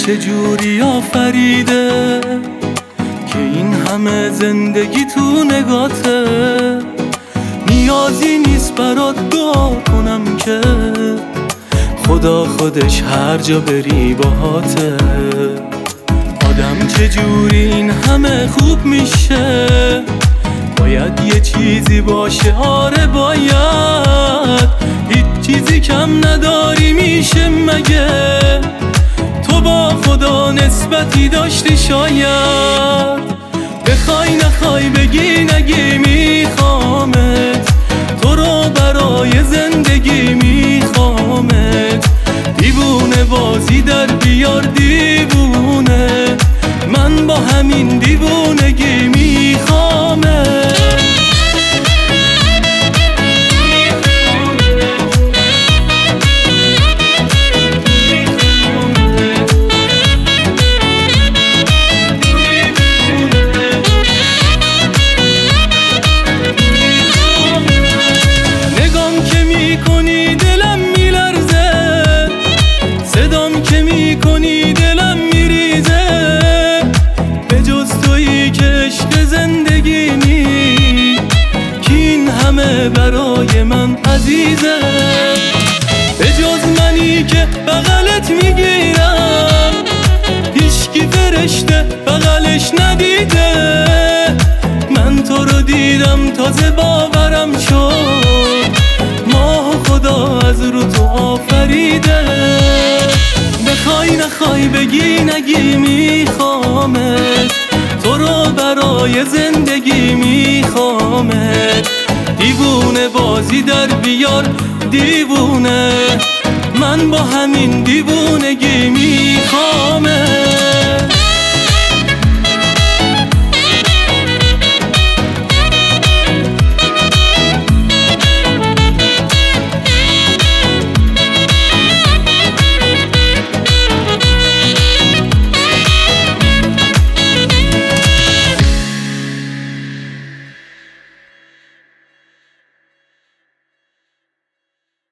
چجوری آفریده که این همه زندگی تو نگاته. نیازی نیست برات دعا کنم که خدا خودش هر جا بری باهاته. آدم چجوری این همه خوب میشه؟ باید یه چیزی باشه، آره باید. هیچ چیزی کم نداری میشه مگه؟ تو با خدا نسبتی داشتی شاید، بخوای نخوای بگی نگی میخوامت، تو رو برای زندگی میخوامت. دیوونه بازی در بیار دیوونه، من با همین دیوونگی میخوامت. برای من عزیزه به جز منی که بغلت میگیرم، هیچکی فرشته بغلش ندیده. من تو رو دیدم تازه باورم شد، ماه خدا از رو تو آفریده. بخوای نخوای بگی نگی میخوامت، تو رو برای زندگی میخوامت. دیوونه بازی در بیار دیوونه، من با همین دیوونگی میخوامت.